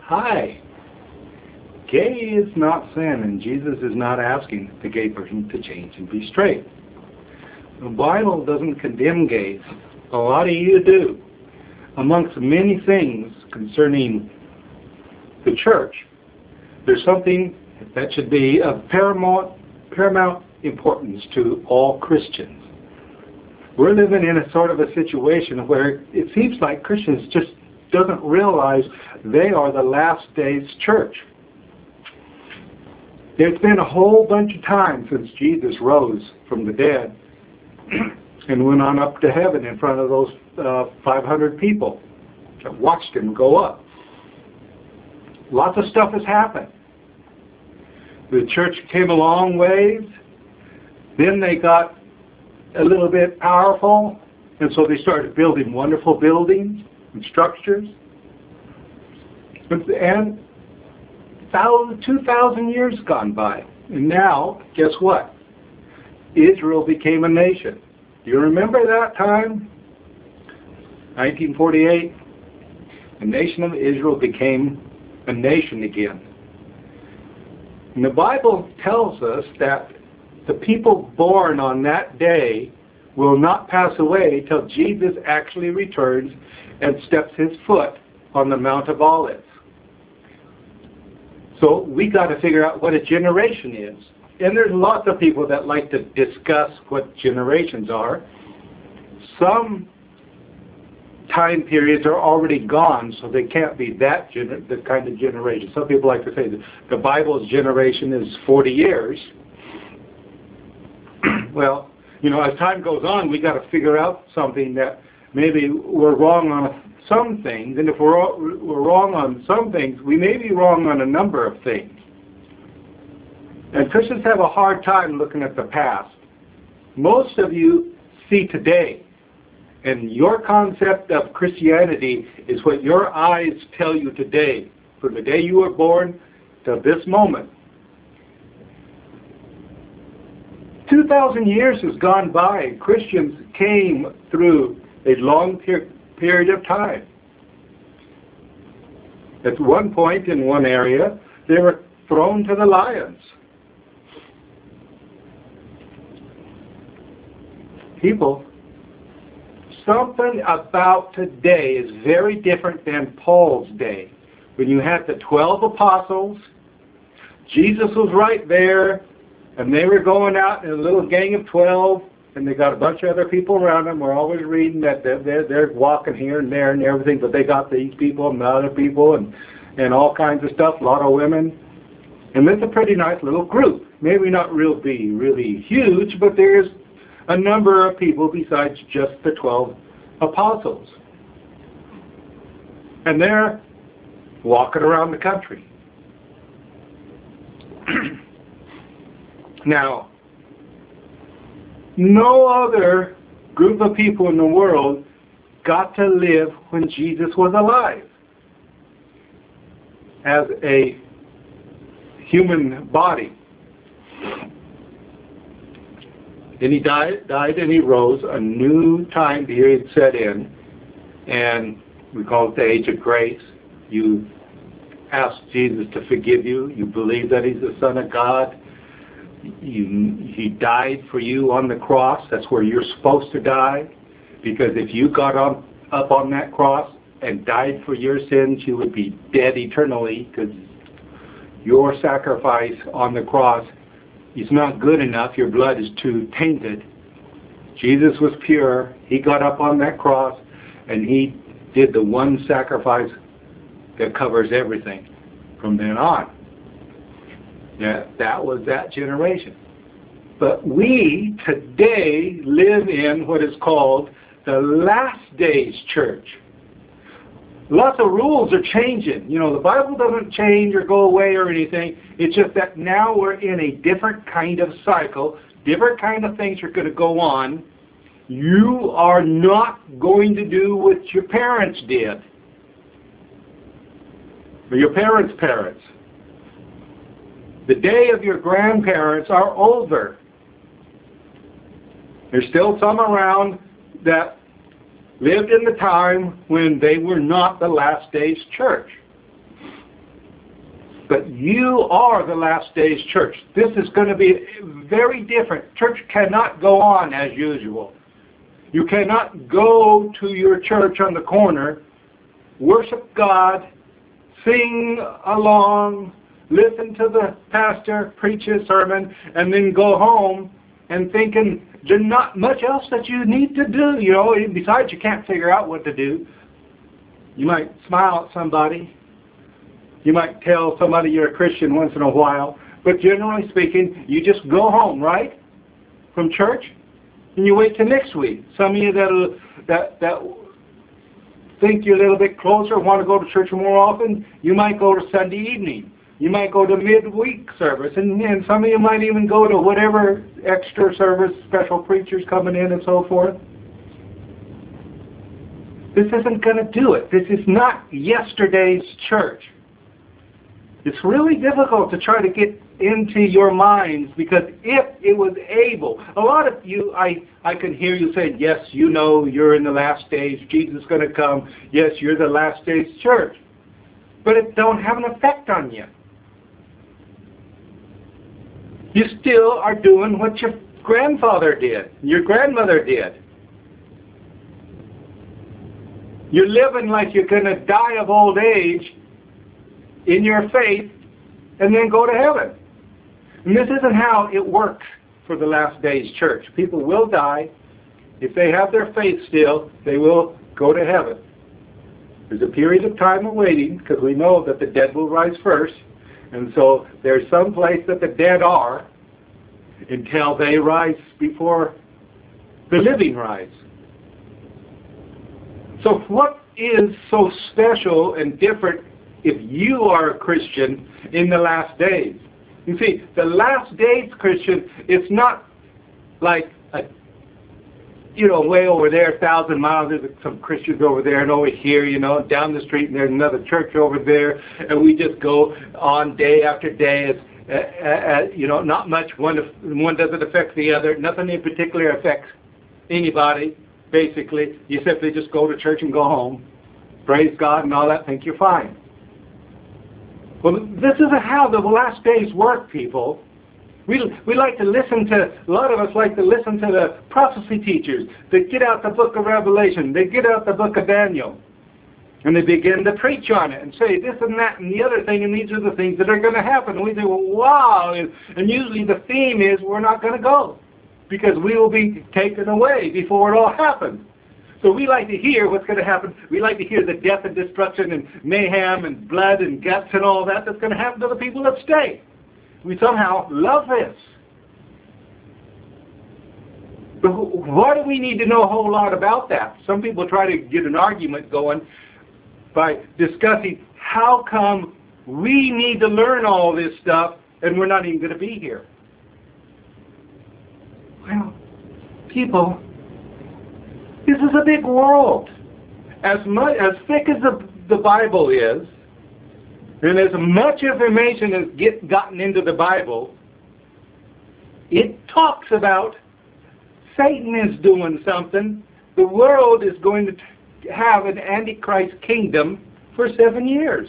Hi. Gay is not sin, and Jesus is not asking the gay person to change and be straight. The Bible doesn't condemn gays. A lot of you do. Amongst many things concerning the church, there's something that should be of paramount importance to all Christians. We're living in a sort of a situation where it seems like Christians just doesn't realize they are the last days church. There's been a whole bunch of time since Jesus rose from the dead and went on up to heaven in front of those 500 people that watched him go up. Lots of stuff has happened. The church came a long ways. Then they got a little bit powerful, and so they started building wonderful buildings and structures. And 2,000 years gone by. And now, guess what? Israel became a nation. Do you remember that time? 1948. The nation of Israel became a nation again. And the Bible tells us that the people born on that day will not pass away till Jesus actually returns and steps his foot on the Mount of Olives. So we got to figure out what a generation is. And there's lots of people that like to discuss what generations are. Some time periods are already gone, so they can't be that the kind of generation. Some people like to say that the Bible's generation is 40 years. Well, you know, as time goes on, we got to figure out something that maybe we're wrong on some things, and if we're wrong on some things, we may be wrong on a number of things. And Christians have a hard time looking at the past. Most of you see today, and your concept of Christianity is what your eyes tell you today, from the day you were born to this moment. 2,000 years has gone by, and Christians came through a long period of time. At one point in one area, they were thrown to the lions. People, something about today is very different than Paul's day. When you had the 12 apostles, Jesus was right there, and they were going out in a little gang of 12, and they got a bunch of other people around them. We're always reading that they're walking here and there and everything, but they got these people and the other people and all kinds of stuff, a lot of women. And it's a pretty nice little group. Maybe not really huge, but there's a number of people besides just the 12 apostles. And they're walking around the country. Now, no other group of people in the world got to live when Jesus was alive as a human body. Then he died and he rose. A new time period set in, and we call it the age of grace. You ask Jesus to forgive you. You believe that he's the Son of God. He died for you on the cross. That's where you're supposed to die. Because if you got up on that cross and died for your sins, you would be dead eternally, because your sacrifice on the cross is not good enough. Your blood is too tainted. Jesus was pure. He got up on that cross, and he did the one sacrifice that covers everything from then on. Yeah, that was that generation. But we today live in what is called the last days church. Lots of rules are changing. You know, the Bible doesn't change or go away or anything. It's just that now we're in a different kind of cycle. Different kind of things are going to go on. You are not going to do what your parents did. Or your parents' parents. The day of your grandparents are over. There's still some around that lived in the time when they were not the last days church. But you are the last days church. This is going to be very different. Church cannot go on as usual. You cannot go to your church on the corner, worship God, sing along, listen to the pastor preach his sermon, and then go home and thinking there's not much else that you need to do. You know, besides you can't figure out what to do. You might smile at somebody. You might tell somebody you're a Christian once in a while. But generally speaking, you just go home, right? From church. And you wait till next week. Some of you that think you're a little bit closer, want to go to church more often, you might go to Sunday evening. You might go to midweek service. And some of you might even go to whatever extra service, special preachers coming in and so forth. This isn't going to do it. This is not yesterday's church. It's really difficult to try to get into your minds, because if it was able, a lot of you, I can hear you saying, yes, you know you're in the last days, Jesus is going to come, yes, you're the last days church. But it don't have an effect on you. You still are doing what your grandfather did, your grandmother did. You're living like you're going to die of old age in your faith and then go to heaven. And this isn't how it works for the last days church. People will die. If they have their faith still, they will go to heaven. There's a period of time of waiting, because we know that the dead will rise first. And so there's some place that the dead are until they rise before the living rise. So what is so special and different if you are a Christian in the last days? You see, the last days Christian, it's not like way over there, 1,000 miles, there's some Christians over there, and over here, down the street, and there's another church over there, and we just go on day after day. Not much. One doesn't affect the other. Nothing in particular affects anybody. Basically, you simply just go to church and go home, praise God and all that, think you're fine. Well, this isn't how the last days work, people. We like to listen to, a lot of us like to listen to the prophecy teachers. They get out the book of Revelation, they get out the book of Daniel, and they begin to preach on it and say this and that and the other thing, and these are the things that are going to happen. And we say, well, wow, and usually the theme is we're not going to go, because we will be taken away before it all happens. So we like to hear what's going to happen. We like to hear the death and destruction and mayhem and blood and guts and all that's going to happen to the people that stay. We somehow love this. But why do we need to know a whole lot about that? Some people try to get an argument going by discussing how come we need to learn all this stuff and we're not even going to be here. Well, people, this is a big world. As thick as the Bible is, and as much information as gotten into the Bible, it talks about Satan is doing something. The world is going to have an Antichrist kingdom for 7 years.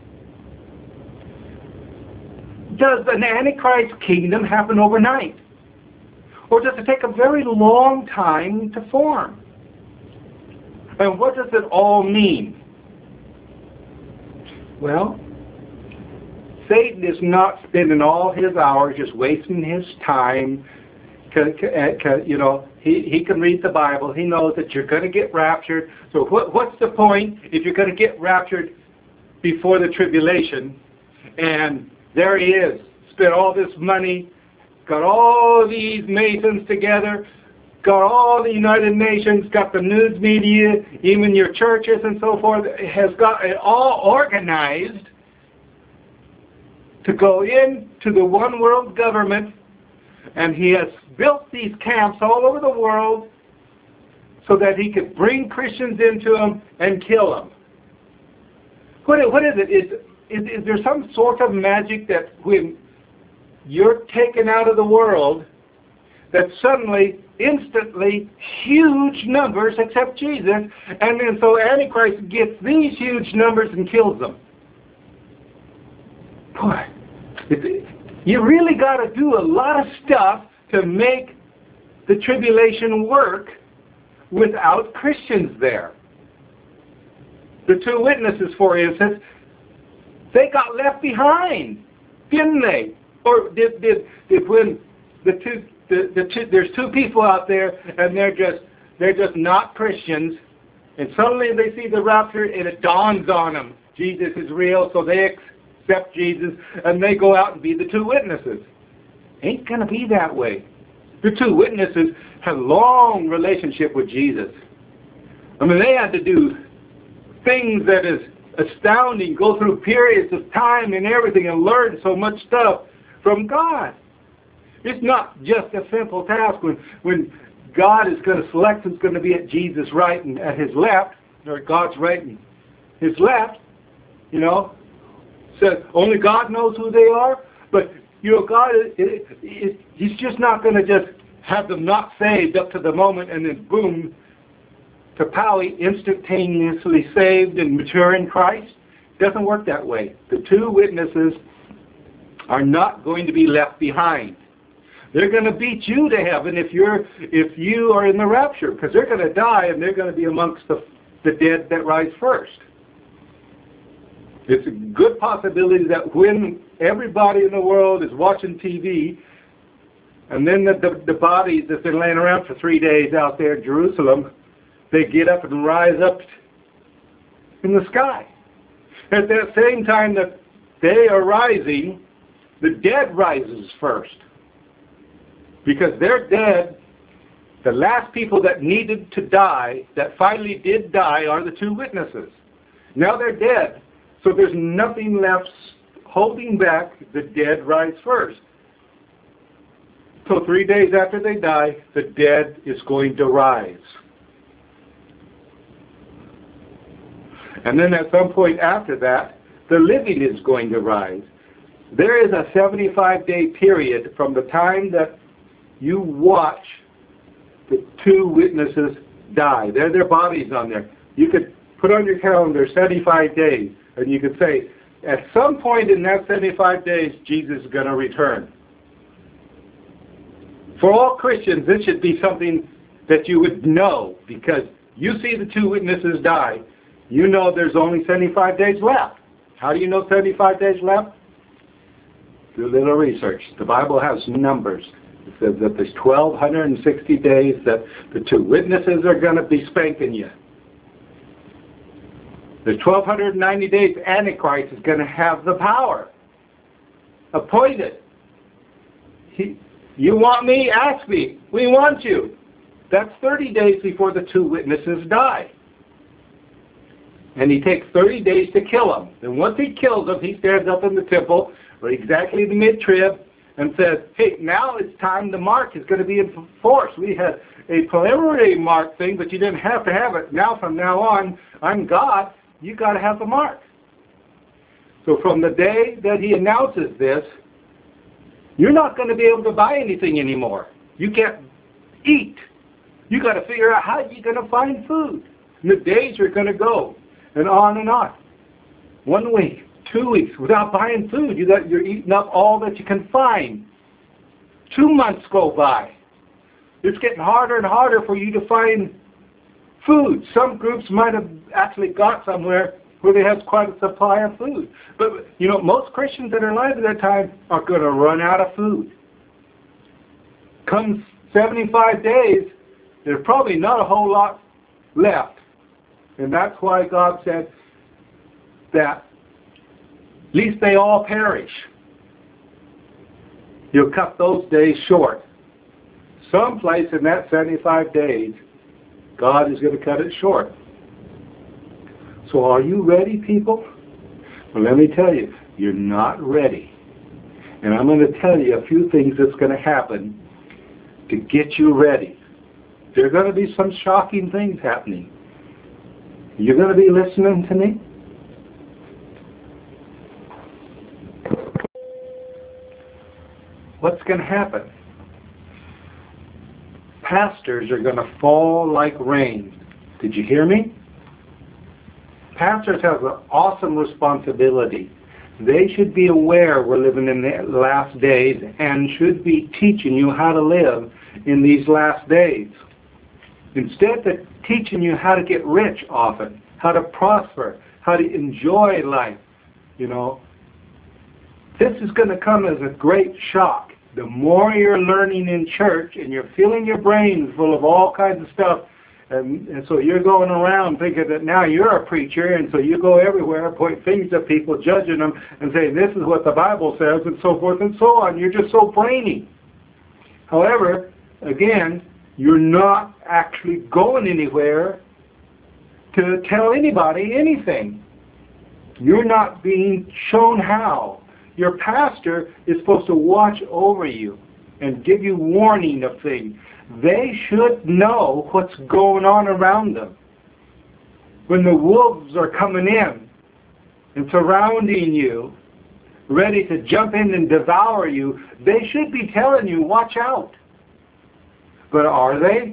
Does an Antichrist kingdom happen overnight? Or does it take a very long time to form? And what does it all mean? Well, Satan is not spending all his hours just wasting his time. He can read the Bible. He knows that you're going to get raptured. So what's the point if you're going to get raptured before the tribulation? And there he is, spent all this money, got all these Masons together, got all the United Nations, got the news media, even your churches and so forth, has got it all organized to go into the one world government, and he has built these camps all over the world so that he could bring Christians into them and kill them. What is it? Is there some sort of magic that when you're taken out of the world, that suddenly, instantly, huge numbers accept Jesus, and then so Antichrist gets these huge numbers and kills them? You really got to do a lot of stuff to make the tribulation work without Christians there. The two witnesses, for instance, they got left behind, didn't they? Or did when there's two people out there and they're just not Christians, and suddenly they see the rapture and it dawns on them, Jesus is real, so they accept Jesus and they go out and be the two witnesses. Ain't gonna be that way. The two witnesses had a long relationship with Jesus. I mean, they had to do things that is astounding, go through periods of time and everything and learn so much stuff from God. It's not just a simple task when God is going to select who's going to be at Jesus' right and at his left, or God's right and his left, you know. Says only God knows who they are, but you know, God, he's just not going to just have them not saved up to the moment and then boom, to Powie, instantaneously saved and mature in Christ. It doesn't work that way. The two witnesses are not going to be left behind. They're going to beat you to heaven if you are in the rapture, because they're going to die and they're going to be amongst the dead that rise first. It's a good possibility that when everybody in the world is watching TV, and then the bodies that's been laying around for 3 days out there in Jerusalem, they get up and rise up in the sky. At that same time that they are rising, the dead rises first. Because they're dead, the last people that needed to die, that finally did die, are the two witnesses. Now they're dead, so there's nothing left holding back. The dead rise first. So 3 days after they die, the dead is going to rise. And then at some point after that, the living is going to rise. There is a 75-day period from the time that you watch the two witnesses die. There are their bodies on there. You could put on your calendar 75 days, and you could say, at some point in that 75 days, Jesus is going to return. For all Christians, this should be something that you would know, because you see the two witnesses die. You know there's only 75 days left. How do you know 75 days left? Do a little research. The Bible has numbers. It says that there's 1,260 days that the two witnesses are going to be spanking you. There's 1,290 days Antichrist is going to have the power. Appointed. You want me? Ask me. We want you. That's 30 days before the two witnesses die. And he takes 30 days to kill them. And once he kills them, he stands up in the temple, or exactly the mid-trib, and says, hey, now it's time the mark is going to be in force. We had a preliminary mark thing, but you didn't have to have it. Now, from now on, I'm God. You got to have the mark. So from the day that he announces this, you're not going to be able to buy anything anymore. You can't eat. You got to figure out how you're going to find food. And the days are going to go, and on and on. 1 week, 2 weeks without buying food. You're eating up all that you can find. 2 months go by. It's getting harder and harder for you to find food. Some groups might have actually got somewhere where they have quite a supply of food. But, you know, most Christians that are alive at that time are going to run out of food. Come 75 days, there's probably not a whole lot left. And that's why God said that least they all perish. You'll cut those days short. Someplace in that 75 days, God is going to cut it short. So are you ready, people? Well, let me tell you, you're not ready. And I'm going to tell you a few things that's going to happen to get you ready. There are going to be some shocking things happening. You're going to be listening to me? What's going to happen? Pastors are going to fall like rain. Did you hear me? Pastors have an awesome responsibility They should be aware we're living in the last days and should be teaching you how to live in these last days. Instead of teaching you how to get rich often, how to prosper, how to enjoy life, this is going to come as a great shock. The more you're learning in church and you're filling your brains full of all kinds of stuff, and so you're going around thinking that now you're a preacher, and so you go everywhere, point fingers at people, judging them, and saying this is what the Bible says, and so forth and so on. You're just so brainy. However, again, you're not actually going anywhere to tell anybody anything. You're not being shown how. Your pastor is supposed to watch over you and give you warning of things. They should know what's going on around them. When the wolves are coming in and surrounding you, ready to jump in and devour you, they should be telling you, watch out. But are they?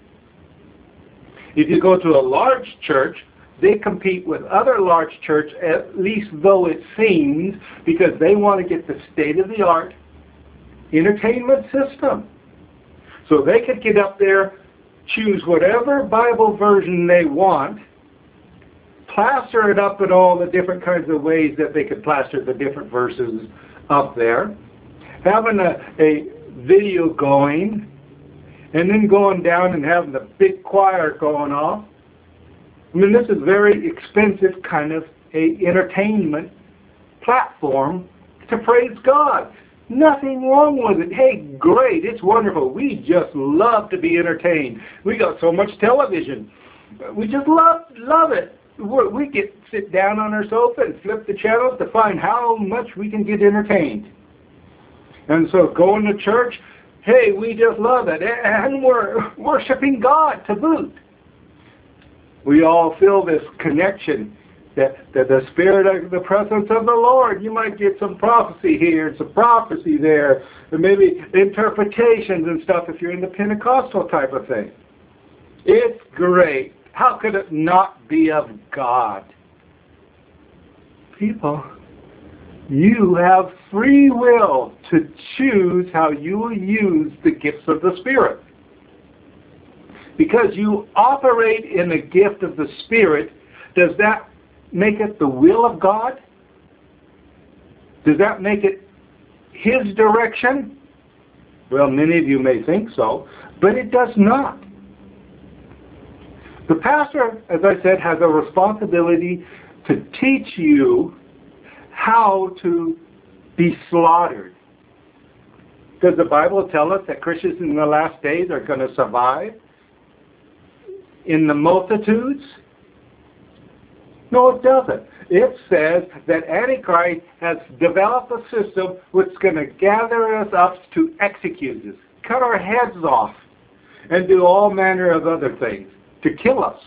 If you go to a large church, they compete with other large churches, at least though it seems, because they want to get the state-of-the-art entertainment system. So they could get up there, choose whatever Bible version they want, plaster it up in all the different kinds of ways that they could plaster the different verses up there, having a video going, and then going down and having the big choir going off. I mean, this is very expensive kind of a entertainment platform to praise God. Nothing wrong with it. Hey, great, it's wonderful. We just love to be entertained. We got so much television. We just love it. We sit down on our sofa and flip the channels to find how much we can get entertained. And so going to church, hey, we just love it. And we're worshiping God to boot. We all feel this connection that the Spirit of the presence of the Lord, you might get some prophecy here and some prophecy there, and maybe interpretations and stuff if you're in the Pentecostal type of thing. It's great. How could it not be of God? People, you have free will to choose how you will use the gifts of the Spirit. Because you operate in the gift of the Spirit, does that make it the will of God? Does that make it His direction? Well, many of you may think so, but it does not. The pastor, as I said, has a responsibility to teach you how to be slaughtered. Does the Bible tell us that Christians in the last days are going to survive in the multitudes? No, it doesn't. It says that Antichrist has developed a system which is going to gather us up to execute us, cut our heads off, and do all manner of other things to kill us.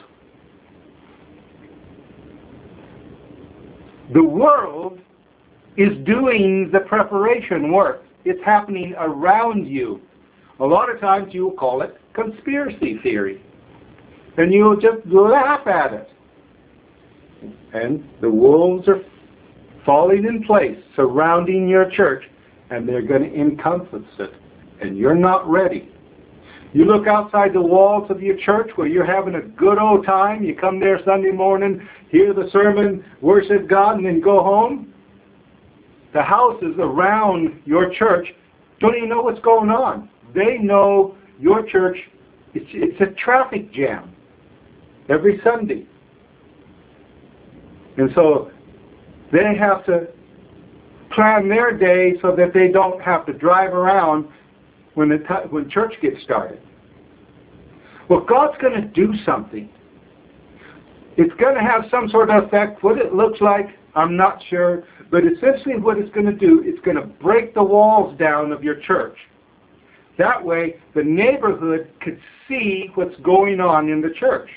The world is doing the preparation work. It's happening around you. A lot of times you will call it conspiracy theory. And you'll just laugh at it. And the wolves are falling in place, surrounding your church, and they're going to encompass it. And you're not ready. You look outside the walls of your church where you're having a good old time. You come there Sunday morning, hear the sermon, worship God, and then go home. The houses around your church don't even know what's going on. They know your church, it's a traffic jam every Sunday. And so they have to plan their day so that they don't have to drive around when church gets started. Well, God's going to do something. It's going to have some sort of effect. What it looks like, I'm not sure. But essentially what it's going to do, it's going to break the walls down of your church. That way, the neighborhood could see what's going on in the church.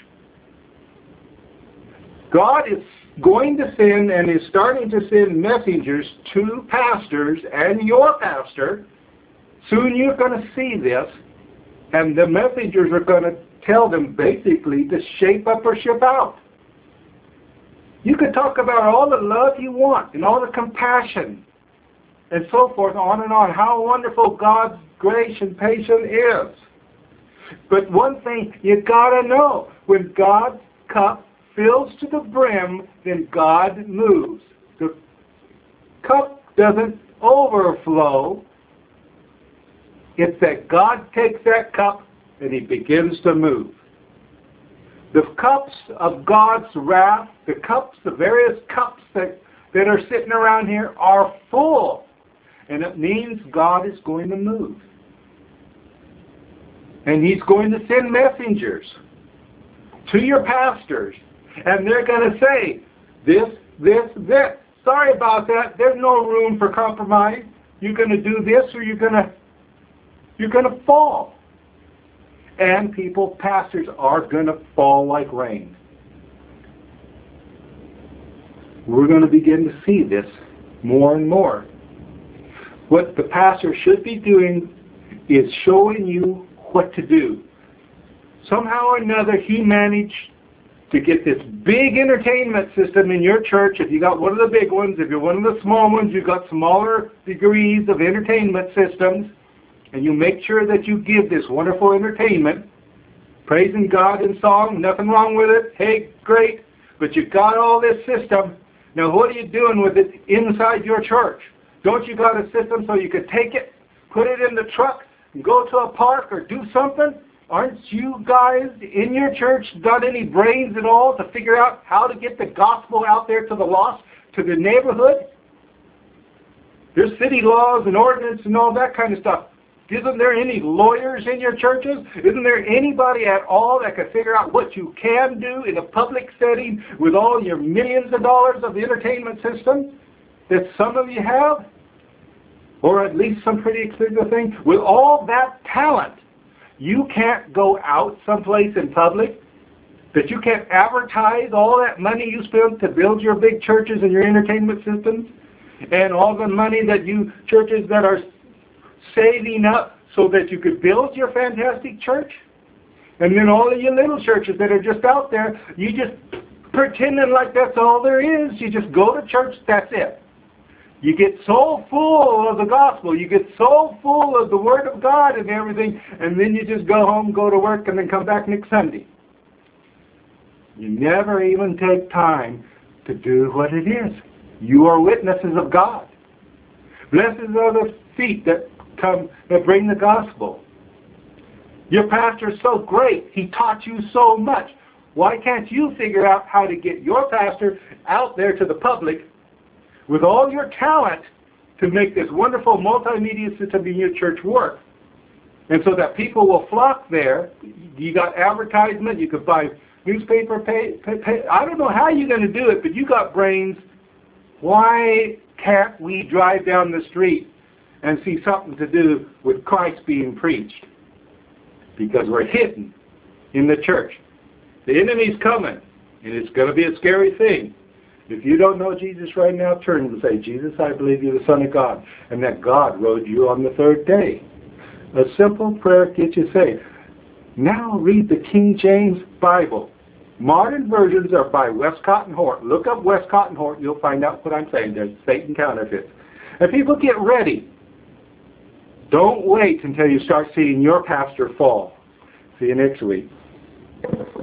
God is going to send and is starting to send messengers to pastors and your pastor. Soon you're going to see this, and the messengers are going to tell them basically to shape up or ship out. You can talk about all the love you want and all the compassion and so forth, on and on, how wonderful God's grace and patience is. But one thing you got to know, when God's cup fills to the brim, then God moves. The cup doesn't overflow. It's that God takes that cup and He begins to move. The cups of God's wrath, the cups, the various cups that are sitting around here are full. And it means God is going to move. And He's going to send messengers to your pastors. And they're going to say, this. Sorry about that. There's no room for compromise. You're going to do this or you're going to fall. And pastors are going to fall like rain. We're going to begin to see this more and more. What the pastor should be doing is showing you what to do. Somehow or another, he managed to get this big entertainment system in your church. If you got one of the big ones, if you're one of the small ones, you've got smaller degrees of entertainment systems, and you make sure that you give this wonderful entertainment, praising God in song, nothing wrong with it, hey, great, but you got all this system. Now what are you doing with it inside your church? Don't you got a system so you could take it, put it in the truck, and go to a park or do something? Aren't you guys in your church got any brains at all to figure out how to get the gospel out there to the lost, to the neighborhood? There's city laws and ordinance and all that kind of stuff. Isn't there any lawyers in your churches? Isn't there anybody at all that can figure out what you can do in a public setting with all your millions of dollars of entertainment systems that some of you have? Or at least some pretty expensive thing? With all that talent, you can't go out someplace in public, that you can't advertise all that money you spent to build your big churches and your entertainment systems, and all the money that you churches that are saving up so that you could build your fantastic church. And then all of you little churches that are just out there, you just pretending like that's all there is. You just go to church, that's it. You get so full of the gospel, you get so full of the Word of God and everything, and then you just go home, go to work, and then come back next Sunday. You never even take time to do what it is. You are witnesses of God. Blessed are the feet that bring the gospel. Your pastor is so great. He taught you so much. Why can't you figure out how to get your pastor out there to the public with all your talent to make this wonderful multimedia system in your church work? And so that people will flock there. You got advertisement. You could buy newspaper pay. I don't know how you're going to do it, but you got brains. Why can't we drive down the street and see something to do with Christ being preached? Because we're hidden in the church. The enemy's coming, and it's going to be a scary thing. If you don't know Jesus right now, turn and say, Jesus, I believe you're the Son of God, and that God rose you on the third day. A simple prayer gets you saved. Now read the King James Bible. Modern versions are by Westcott and Hort. Look up Westcott and Hort, you'll find out what I'm saying. There's Satan counterfeits. And people, get ready. Don't wait until you start seeing your pastor fall. See you next week.